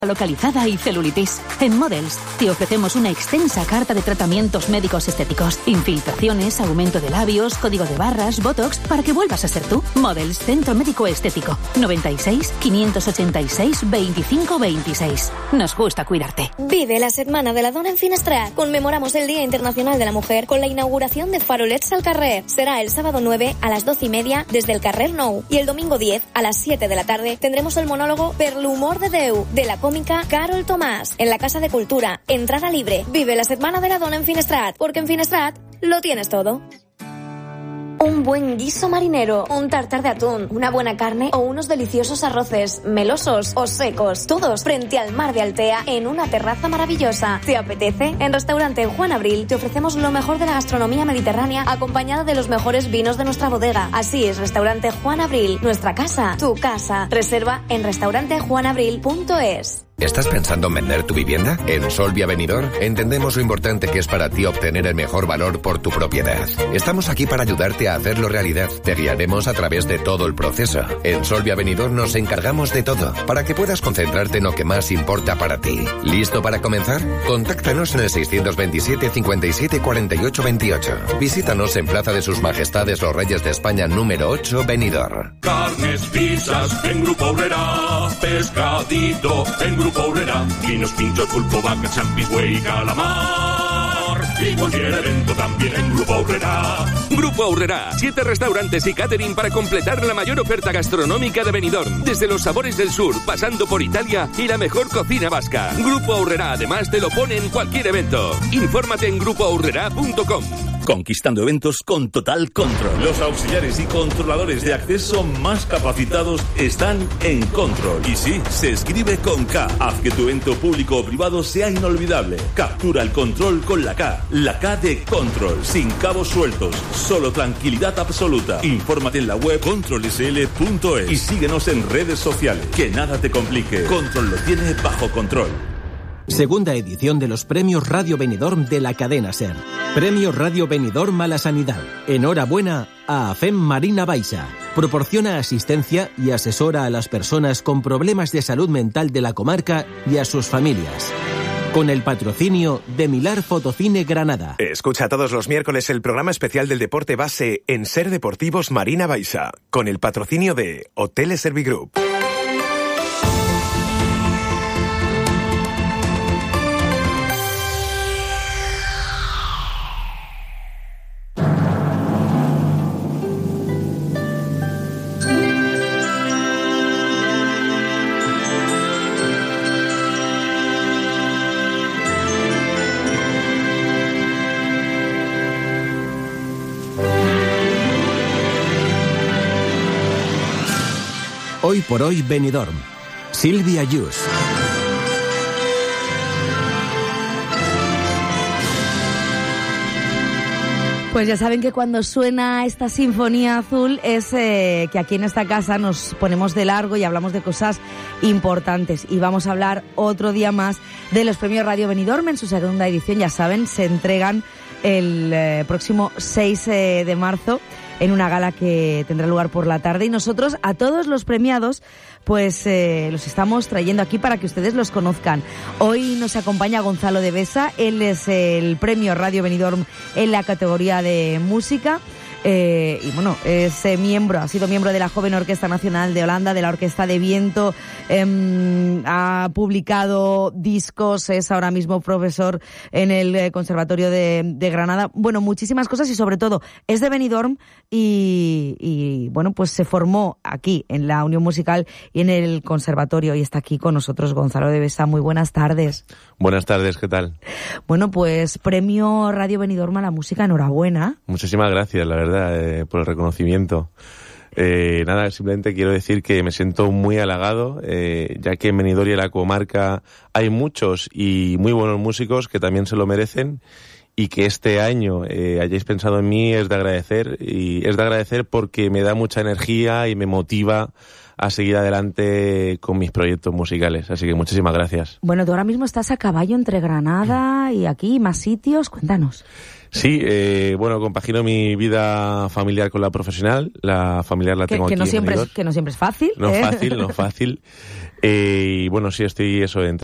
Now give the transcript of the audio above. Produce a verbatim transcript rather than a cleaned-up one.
localizada y celulitis. En Models te ofrecemos una extensa carta de tratamientos médicos estéticos, infiltraciones, aumento de labios, código de barras, botox, para que vuelvas a ser tú. Models, Centro Médico Estético. noventa y seis, quinientos ochenta y seis, veinticinco veintiséis. Nos gusta cuidarte. Vive la Setmana de la Dona en Finestrat. Conmemoramos el Día Internacional de la Mujer con la inauguración de Farolets al Carrer. Será el sábado nueve a las doce y media desde el Carrer Nou, y el domingo diez a las siete de la tarde tendremos el monólogo Per l'humor de Déu de la cómica Carol Tomás en la Casa de Cultura. Entrada libre. Vive la Setmana de la Dona en Finestrat, porque en Finestrat lo tienes todo. Un buen guiso marinero, un tartar de atún, una buena carne o unos deliciosos arroces, melosos o secos, todos frente al mar de Altea en una terraza maravillosa. ¿Te apetece? En Restaurante Juan Abril te ofrecemos lo mejor de la gastronomía mediterránea acompañada de los mejores vinos de nuestra bodega. Así es, Restaurante Juan Abril, nuestra casa, tu casa. Reserva en restaurante juan abril punto es. ¿Estás pensando en vender tu vivienda? En Solvia Benidorm entendemos lo importante que es para ti obtener el mejor valor por tu propiedad. Estamos aquí para ayudarte a hacerlo realidad. Te guiaremos a través de todo el proceso. En Solvia Benidorm nos encargamos de todo, para que puedas concentrarte en lo que más importa para ti. ¿Listo para comenzar? Contáctanos en el seiscientos veintisiete, cincuenta y siete, cuarenta y ocho veintiocho. Visítanos en Plaza de Sus Majestades los Reyes de España número ocho, Benidorm. Carnes, pizzas, en Grupo Aurrera. Pescadito, en Grupo Aurrera, vinos, pinchos, pulpo, vaca, champis, güey, calamar. Y cualquier evento también en Grupo Aurrera. Grupo Aurrera, siete restaurantes y catering para completar la mayor oferta gastronómica de Benidorm. Desde los sabores del sur, pasando por Italia y la mejor cocina vasca. Grupo Aurrera además te lo pone en cualquier evento. Infórmate en grupo aurrera punto com. Conquistando eventos con total control. Los auxiliares y controladores de acceso más capacitados están en Control. Y sí, se escribe con K. Haz que tu evento público o privado sea inolvidable. Captura el control con la K. La K de Control. Sin cabos sueltos. Solo tranquilidad absoluta. Infórmate en la web control s l punto es y síguenos en redes sociales. Que nada te complique. Control lo tiene bajo control. Segunda edición de los Premios Radio Benidorm de la cadena SER. Premio Radio Benidorm a la Sanidad. Enhorabuena a AFEM Marina Baixa. Proporciona asistencia y asesora a las personas con problemas de salud mental de la comarca y a sus familias. Con el patrocinio de Milar Fotocine Granada. Escucha todos los miércoles el programa especial del deporte base en SER Deportivos Marina Baixa. Con el patrocinio de Hoteles Servigroup. Hoy por hoy Benidorm. Silvia Yus. Pues ya saben que cuando suena esta sinfonía azul es eh, que aquí en esta casa nos ponemos de largo y hablamos de cosas importantes. Y vamos a hablar otro día más de los premios Radio Benidorm en su segunda edición. Ya saben, se entregan el eh, próximo seis eh, de marzo en una gala que tendrá lugar por la tarde. Y nosotros a todos los premiados pues eh, los estamos trayendo aquí para que ustedes los conozcan. Hoy nos acompaña Gonzalo de Besa. Él es el premio Radio Benidorm en la categoría de música. Eh, y bueno, es eh, miembro, ha sido miembro de la Joven Orquesta Nacional de Holanda, de la Orquesta de Viento, eh, ha publicado discos, es ahora mismo profesor en el eh, Conservatorio de, de Granada. Bueno, muchísimas cosas y sobre todo es de Benidorm y, y bueno, pues se formó aquí en la Unión Musical y en el Conservatorio y está aquí con nosotros Gonzalo de Besa. Muy buenas tardes. Buenas tardes, ¿qué tal? Bueno, pues premio Radio Benidorm a la música, enhorabuena. Muchísimas gracias, la verdad. Eh, por el reconocimiento. Eh, nada, simplemente quiero decir que me siento muy halagado, eh, ya que en Benidorm y en la comarca hay muchos y muy buenos músicos que también se lo merecen y que este año eh, hayáis pensado en mí es de agradecer y es de agradecer porque me da mucha energía y me motiva a seguir adelante con mis proyectos musicales. Así que muchísimas gracias. Bueno, tú ahora mismo estás a caballo entre Granada y aquí, más sitios. Cuéntanos. Sí, eh, bueno, compagino mi vida familiar con la profesional. La familiar la que, tengo que aquí no en siempre Benidorm. es, Que no siempre es fácil. No ¿eh? es fácil, no es fácil. Eh, y bueno, sí, estoy eso, entre